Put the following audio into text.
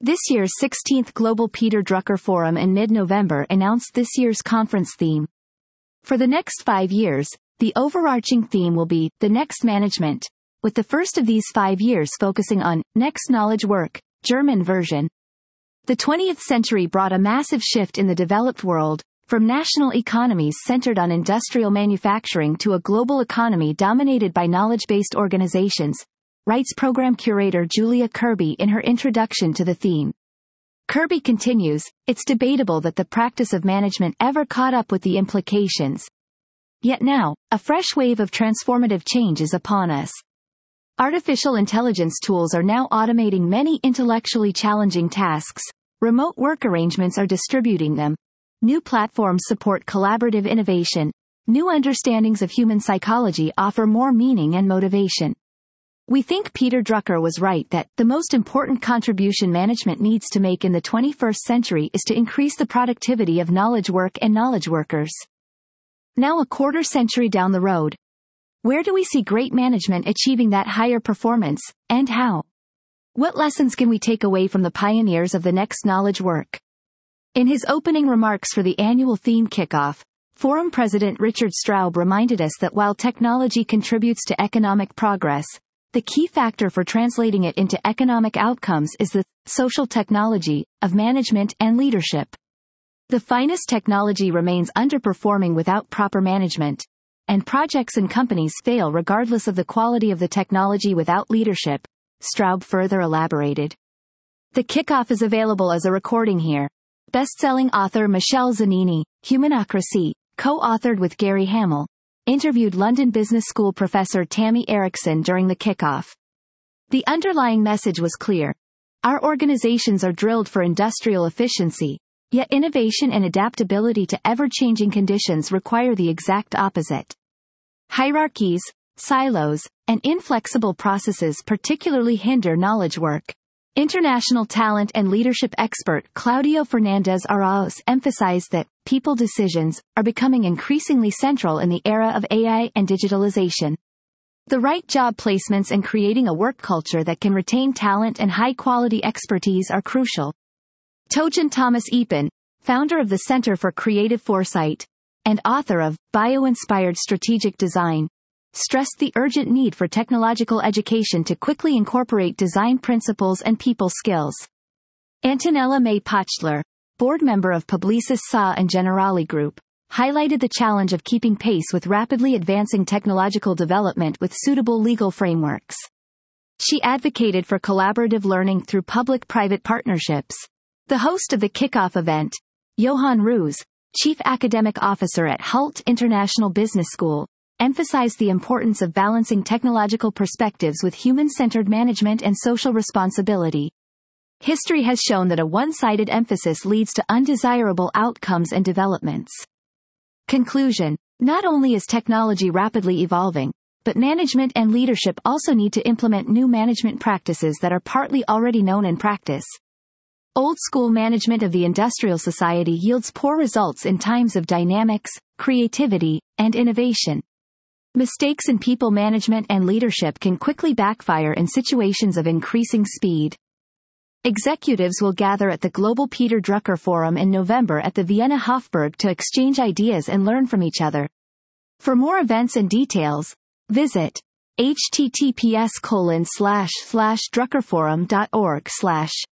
This year's 16th Global Peter Drucker Forum in mid-November announced this year's conference theme. For the next 5 years, the overarching theme will be The Next Management, with the first of these 5 years focusing on Next Knowledge Work, German version. The 20th century brought a massive shift in the developed world, from national economies centered on industrial manufacturing to a global economy dominated by knowledge-based organizations, writes program curator Julia Kirby in her introduction to the theme. Kirby continues, "It's debatable that the practice of management ever caught up with the implications. Yet now, a fresh wave of transformative change is upon us. Artificial intelligence tools are now automating many intellectually challenging tasks, remote work arrangements are distributing them, new platforms support collaborative innovation, new understandings of human psychology offer more meaning and motivation. We think Peter Drucker was right that the most important contribution management needs to make in the 21st century is to increase the productivity of knowledge work and knowledge workers." Now a quarter century down the road, where do we see great management achieving that higher performance, and how? What lessons can we take away from the pioneers of the next knowledge work? In his opening remarks for the annual theme kickoff, Forum President Richard Straub reminded us that while technology contributes to economic progress, the key factor for translating it into economic outcomes is the social technology of management and leadership. The finest technology remains underperforming without proper management, and projects and companies fail regardless of the quality of the technology without leadership, Straub further elaborated. The kickoff is available as a recording here. Best-selling author Michelle Zanini, Humanocracy, co-authored with Gary Hamel, interviewed London Business School professor Tammy Erickson during the kickoff. The underlying message was clear. Our organizations are drilled for industrial efficiency, yet innovation and adaptability to ever-changing conditions require the exact opposite. Hierarchies, silos, and inflexible processes particularly hinder knowledge work. International talent and leadership expert Claudio Fernandez Arauz emphasized that people decisions are becoming increasingly central in the era of AI and digitalization. The right job placements and creating a work culture that can retain talent and high-quality expertise are crucial. Tojan Thomas Epen, founder of the Center for Creative Foresight, and author of Bio-Inspired Strategic Design, stressed the urgent need for technological education to quickly incorporate design principles and people skills. Antonella May Pochtler, board member of Publicis SA and Generali Group, highlighted the challenge of keeping pace with rapidly advancing technological development with suitable legal frameworks. She advocated for collaborative learning through public-private partnerships. The host of the kickoff event, Johan Roos, Chief Academic Officer at Hult International Business School, emphasized the importance of balancing technological perspectives with human-centered management and social responsibility. History has shown that a one-sided emphasis leads to undesirable outcomes and developments. Conclusion: not only is technology rapidly evolving, but management and leadership also need to implement new management practices that are partly already known in practice. Old-school management of the industrial society yields poor results in times of dynamics, creativity, and innovation. Mistakes in people management and leadership can quickly backfire in situations of increasing speed. Executives will gather at the Global Peter Drucker Forum in November at the Vienna Hofburg to exchange ideas and learn from each other. For more events and details, visit https://druckerforum.org/